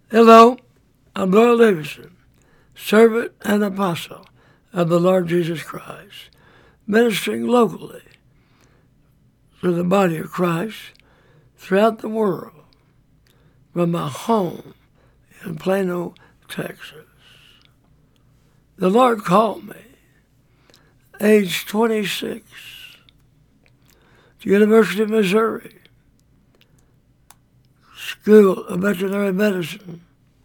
Hello, I'm Doyle Davidson, servant and apostle of the Lord Jesus Christ, ministering locally to the body of Christ throughout the world from my home in Plano, Texas. The Lord called me, age 26, to University of Missouri, School of Veterinary Medicine,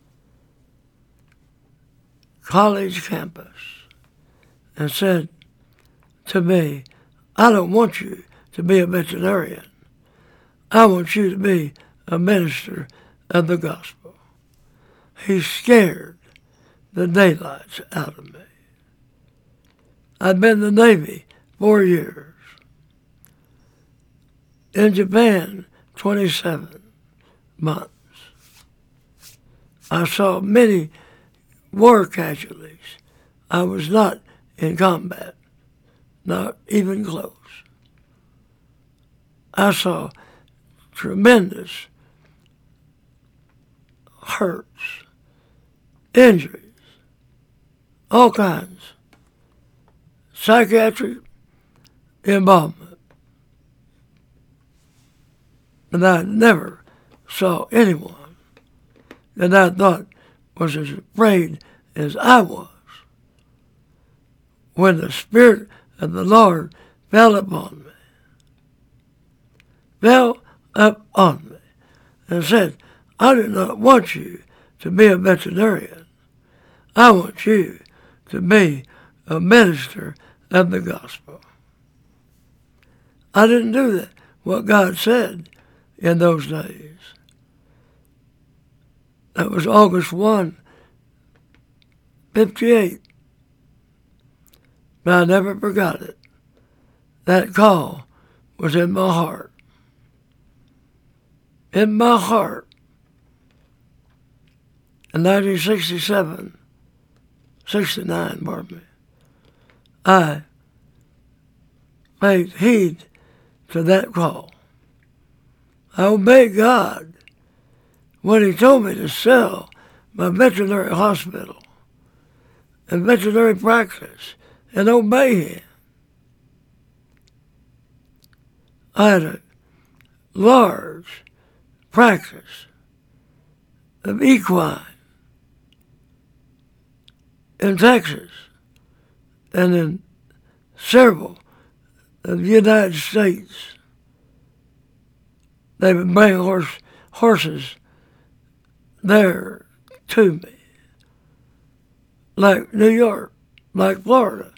college campus, and said to me, I don't want you to be a veterinarian. I want you to be a minister of the gospel. He scared the daylights out of me. I'd been in the Navy 4 years. In Japan, 27 months. I saw many war casualties. I was not in combat, not even close. I saw tremendous hurts, injuries, all kinds, psychiatric involvement. And I never saw anyone that I thought was as afraid as I was when the Spirit of the Lord fell upon me, and said, I do not want you to be a veterinarian. I want you to be a minister of the gospel. I didn't do that, what God said in those days. That was August 1, 58. But I never forgot it. That call was in my heart. In my heart. In 1969, pardon me, I paid heed to that call. I obeyed God when He told me to sell my veterinary hospital and veterinary practice and obey Him. I had a large practice of equine in Texas and in several of the United States. They would bring horses there to me, like New York, like Florida,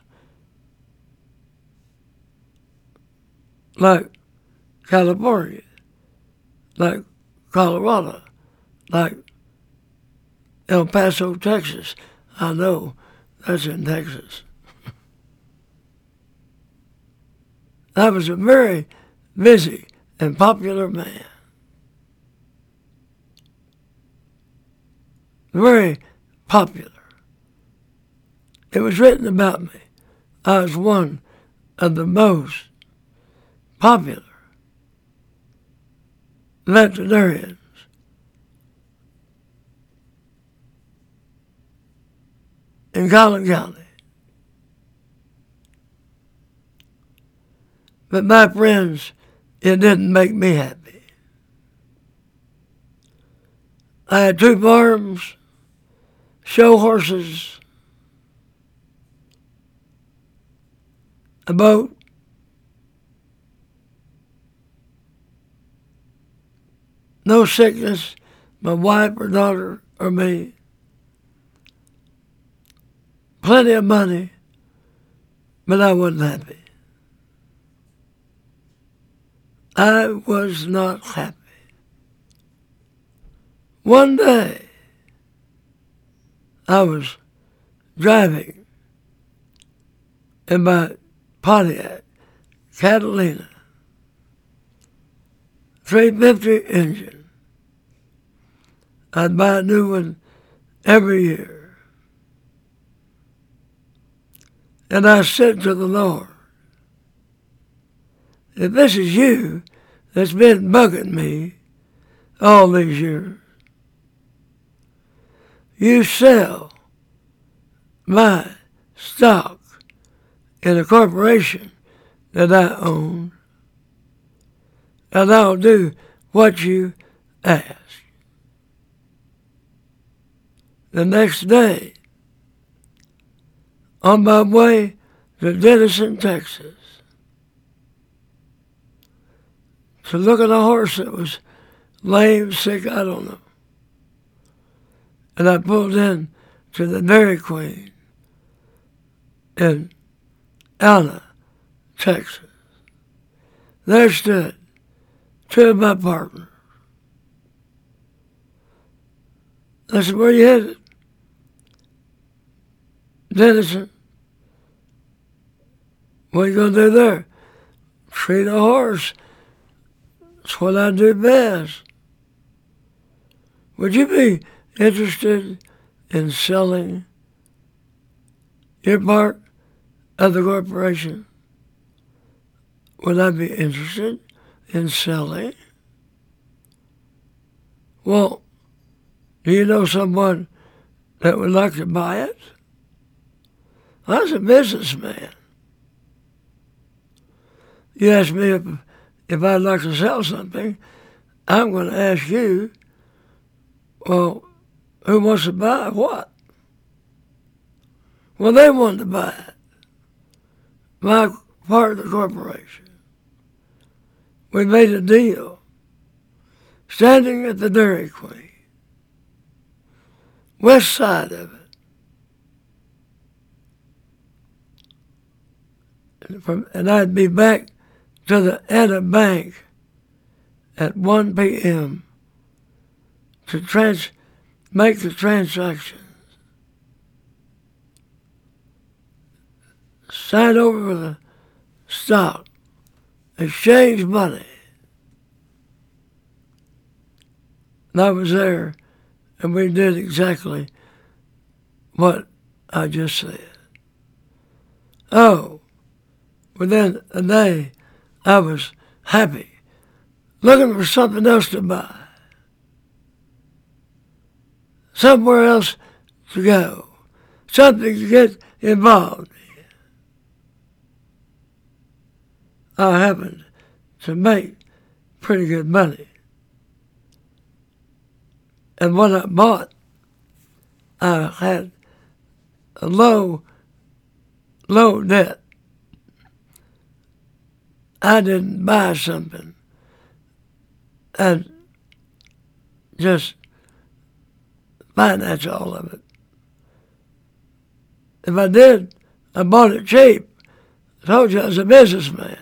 like California, like Colorado, like El Paso, Texas. I know that's in Texas. I was a very busy and popular man. Very popular. It was written about me. I was one of the most popular veterinarians in Collin County. But my friends, it didn't make me happy. I had 2 farms, show horses, a boat, no sickness, my wife or daughter or me, plenty of money, but I wasn't happy. I was not happy. One day, I was driving in my Pontiac Catalina 350 engine. I'd buy a new one every year. And I said to the Lord, if this is you that's been bugging me all these years, you sell my stock in a corporation that I own, and I'll do what you ask. The next day, on my way to Denison, Texas, to look at a horse that was lame, sick, I don't know. And I pulled in to the Dairy Queen in Anna, Texas. There stood two of my partners. I said, where you headed? Denison. What are you going to do there? Treat a horse. That's what I do best. Would you be interested in selling your part of the corporation? Would I be interested in selling? Well, do you know someone that would like to buy it? I was a businessman. You ask me if I'd like to sell something, I'm going to ask you, well, who wants to buy what? Well, they wanted to buy it. My part of the corporation. We made a deal. Standing at the Dairy Queen. West side of it. And I'd be back to the Anna Bank at 1 p.m. to make the transactions. Sign over the stock. Exchange money. And I was there, and we did exactly what I just said. Oh, within a day, I was happy, looking for something else to buy, somewhere else to go, something to get involved in. I happened to make pretty good money. And when I bought, I had a low debt. I didn't buy something and just finance all of it. If I did, I bought it cheap. I told you I was a businessman.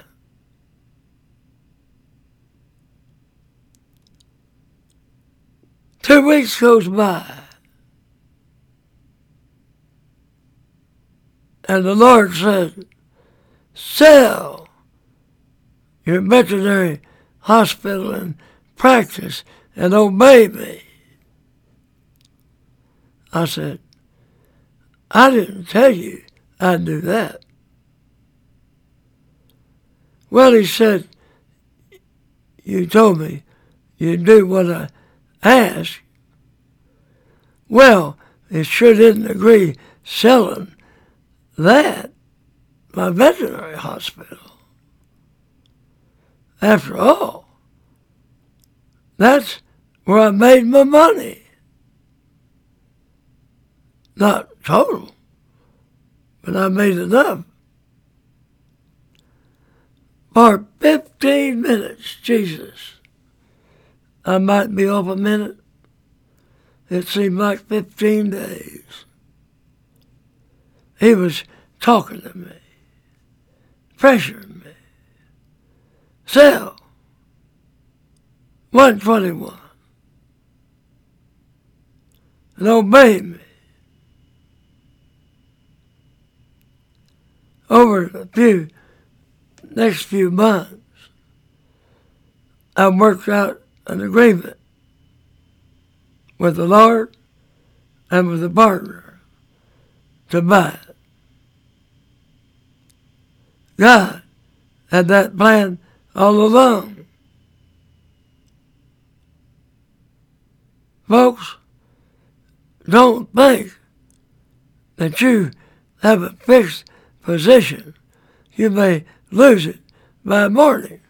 Two weeks goes by, and the Lord said, sell your veterinary hospital and practice and obey me. I said, I didn't tell you I'd do that. Well, he said, you told me you'd do what I asked. Well, it sure didn't agree selling that, my veterinary hospital. After all, that's where I made my money. Not total, but I made enough. For 15 minutes, Jesus. I might be off a minute. It seemed like 15 days. He was talking to me, pressuring me. Sell. 121. And obey me. Over the next few months, I worked out an agreement with the Lord and with the partner to buy it. God had that plan all along. Folks, don't think that you have a fixed position. You may lose it by morning.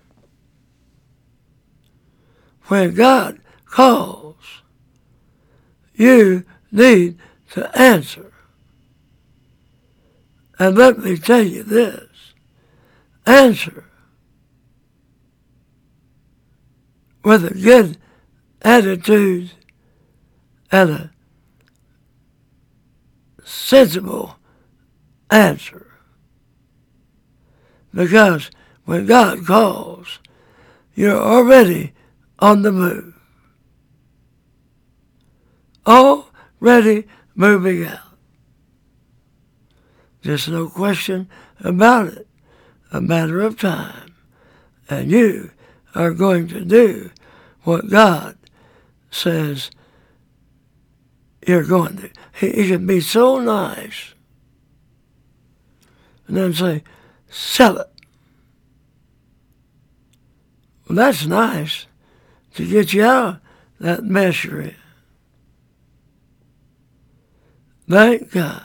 When God calls, you need to answer. And let me tell you this, answer with a good attitude and a sensible answer. Because when God calls, you're already on the move. Already moving out. Just no question about it. A matter of time. And you are going to do what God says you're going to. He can be so nice. And then say, sell it. Well, that's nice to get you out of that mess you're in. Thank God.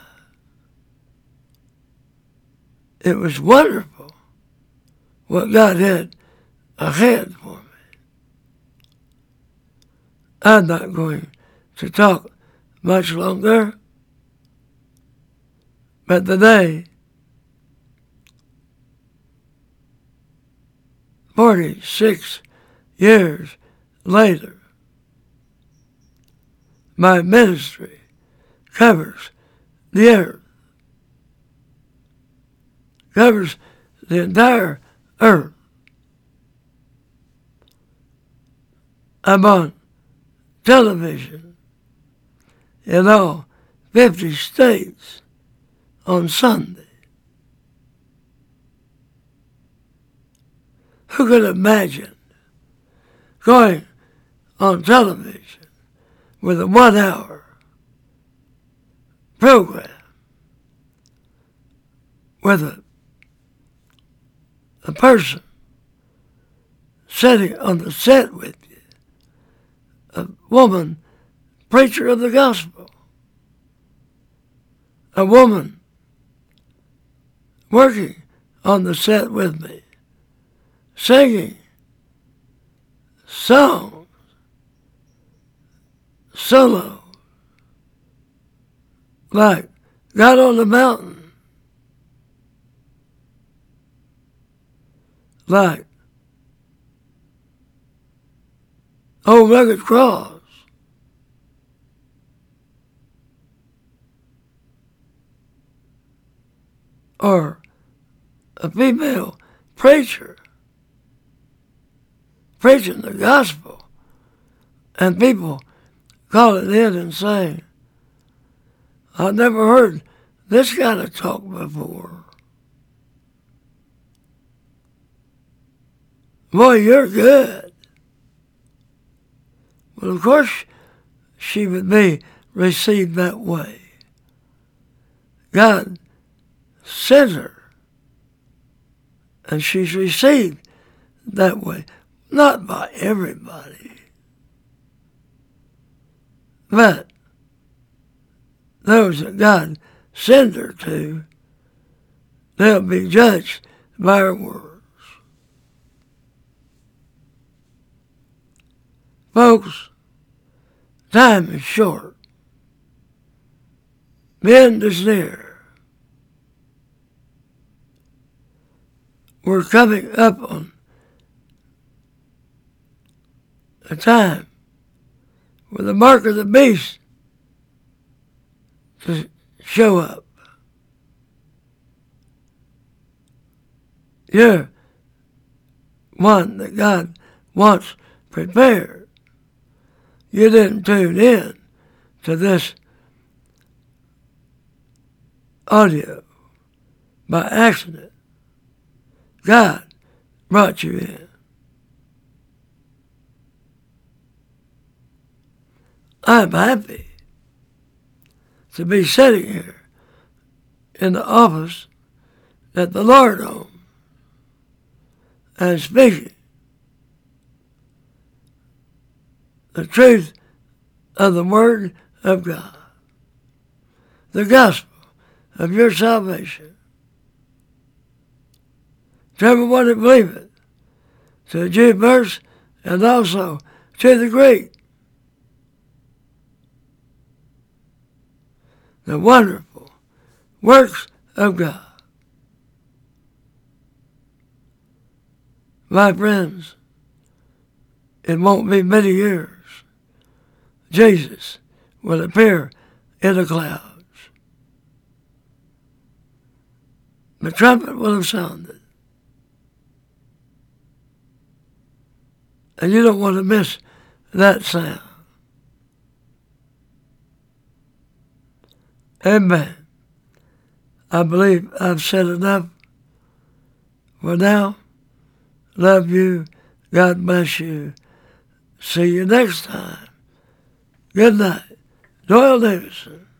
It was wonderful what God had ahead for me. I'm not going to talk much longer, but today, 46 years later, my ministry covers the earth. Covers the entire earth. I'm on television in all 50 states on Sunday. Who could imagine going on television with a 1 hour program with a person sitting on the set with you, a woman preacher of the gospel, a woman working on the set with me, singing songs, solo, like God on the Mountain, like Old Rugged Cross, or a female preacher preaching the gospel, and people calling in and saying, I've never heard this kind of talk before. Boy, you're good. Well, of course, she would be received that way. God sent her, and she's received that way. Not by everybody, but those that God sent her to, they'll be judged by her words. Folks, time is short. The end is near. We're coming up on a time with the mark of the beast to show up. You're one that God wants prepared. You didn't tune in to this audio by accident. God brought you in. I'm happy to be sitting here in the office that the Lord owns and speaking the truth of the Word of God. the gospel of your salvation to everyone that believeth, to the Jew first, and also to the Greek. The wonderful works of God. My friends, it won't be many years. Jesus will appear in the clouds. The trumpet will have sounded. And you don't want to miss that sound. Amen. I believe I've said enough for now. Love you. God bless you. See you next time. Good night. Doyle Davidson.